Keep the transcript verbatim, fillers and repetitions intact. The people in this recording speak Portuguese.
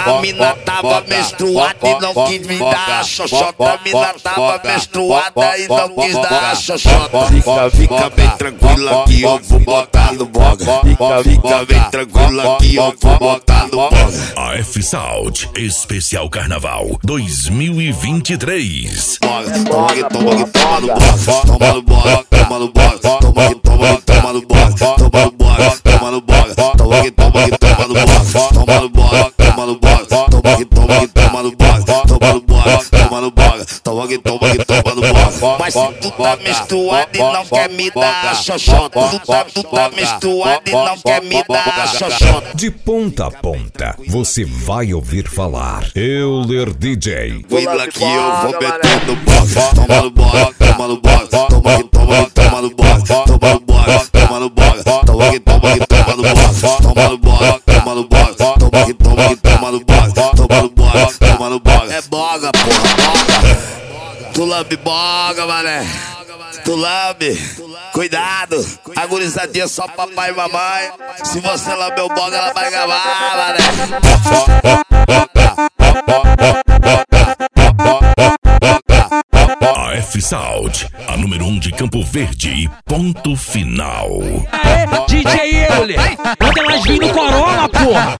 A mina tava menstruada e não quis me dar a xoxota. A mina tava menstruada e não quis dar a xoxota. Fica, fica bem tranquila que eu vou botar no boga. Fica, fica bem tranquila que eu vou botar no boga. A F-Sound Especial Carnaval dois mil e vinte e três. Toma que toma que toma no boga. Toma no boga, toma no boga. Toma que toma que toma no boga. Toma no boga, toma no boga. Toma que toma que toma no boga. Toma no boga, toma no boga. Toma que toma que toma no boga. Toma no boga, toma no boga. Toma que toma que toma no boga. Mas se tu tá menstruado e não quer me dar a xoxota, tu tá, tu tá menstruado e não quer me dar a xoxota. De ponta a ponta, você vai ouvir falar Euler D J. Vila que eu vou meter no boga. Toma no boga, toma no boga. Toma que toma que toma no boga. Toma no boga, toma no boga. Toma que toma que toma no boga. Toma no boga, toma no boga. Toma que toma que toma no boga. Toma no boga, toma no boga. É boga, porra, boga. Tu lambe boga, mané. Tu lambe. Cuidado, a gurizadinha só papai e mamãe. Se você lamber o boga, ela vai gravar, mané. A F-Sound, a número um de Campo Verde e ponto final. Aê, D J Euler, ontem nós vimos no Corolla, porra.